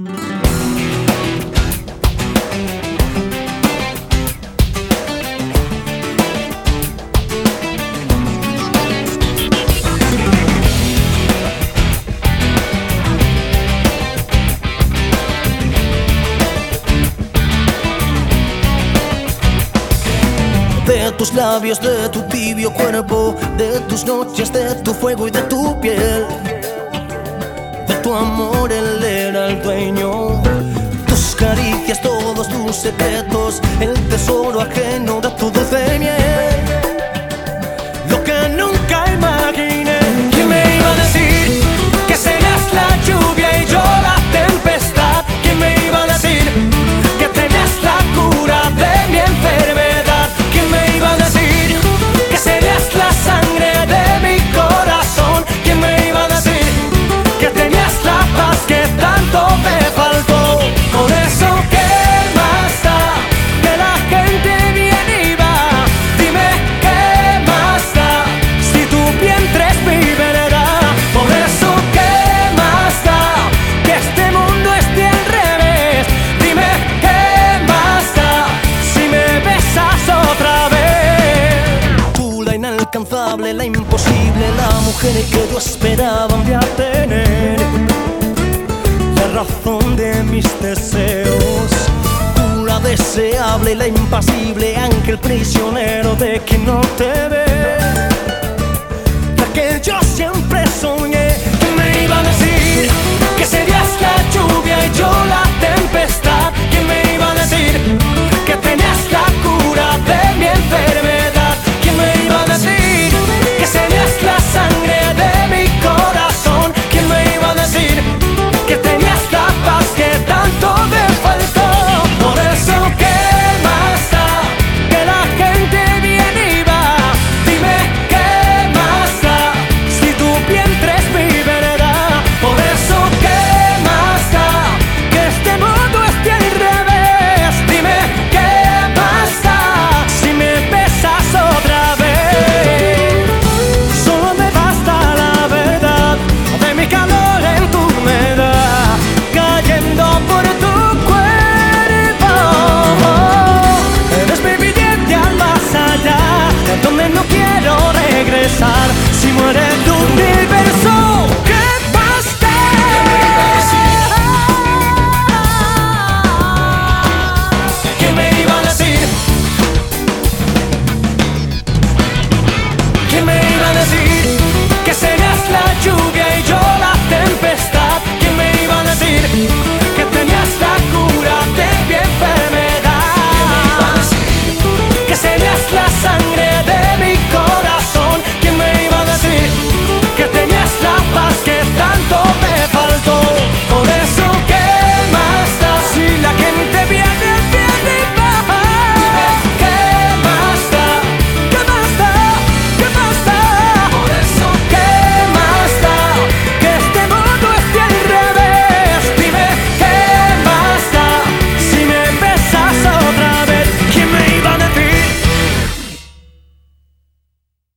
De tus labios, de tu tibio cuerpo, de tus noches, de tu fuego y de tu piel. De tu amor él era el dueño. Tus caricias, todos tus secretos, el tesoro ajeno de tu dulce miel. Lo que nunca imaginé. ¿Quién me iba a decir que serías la lluvia y yo la tempestad? ¿Quién me iba a decir que tenías la cura de mi enfermedad? ¿Quién me iba a decir que serías la sangre de mi corazón? ¿Quién me iba a decir que tenías la paz que tanto me faltó? Por eso, ¿qué más da que la gente viene y va? Dime, ¿qué más da si tu vientre es mi verdad? Por eso, ¿qué más da que este mundo esté al revés? Dime, ¿qué más da si me besas otra vez? Tú, la inalcanzable, la imposible, la mujer que yo esperaba un día tener, la razón de mis deseos. Tú, la deseable, la impasible, ángel prisionero de quien no te ve.